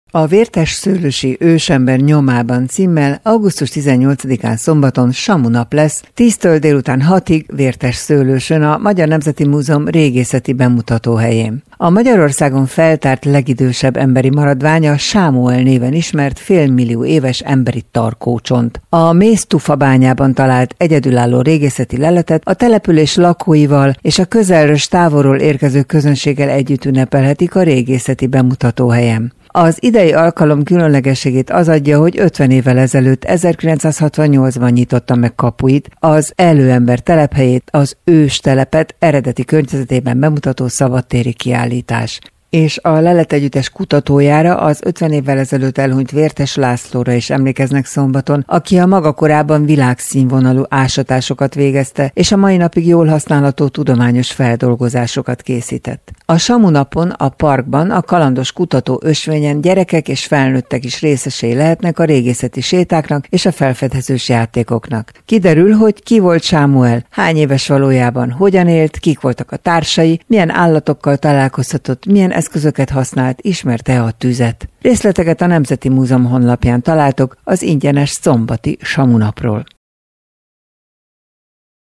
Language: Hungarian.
A Vértes szőlősi ősember nyomában címmel augusztus 18-án szombaton Samu nap lesz, 10-től délután 6-ig Vértes szőlősön a Magyar Nemzeti Múzeum régészeti bemutatóhelyén. A Magyarországon feltárt legidősebb emberi maradvány a Sámuel néven ismert félmillió éves emberi tarkócsont. A Méztufa bányában talált egyedülálló régészeti leletet a település lakóival és a közelről és távolról érkező közönséggel együtt ünnepelhetik a régészeti bemutatóhelyen. Az idei alkalom különlegességét az adja, hogy 50 évvel ezelőtt 1968-ban nyitotta meg kapuit, az előember telephelyét, az ős telepet eredeti környezetében bemutató szabadtéri kiállítás. És a leletegyüttes kutatójára, az 50 évvel ezelőtt elhunyt Vértes Lászlóra is emlékeznek szombaton, aki a maga korában világszínvonalú ásatásokat végezte, és a mai napig jól használható tudományos feldolgozásokat készített. A Samu napon a parkban a kalandos kutató ösvényen gyerekek és felnőttek is részesei lehetnek a régészeti sétáknak és a felfedezős játékoknak. Kiderül, hogy ki volt Sámuel, hány éves valójában, hogyan élt, kik voltak a társai, milyen állatokkal találkozhatott, milyen eszközöket használt, ismerte a tüzet. Részleteket a Nemzeti Múzeum honlapján találtok az ingyenes szombati Samu napról.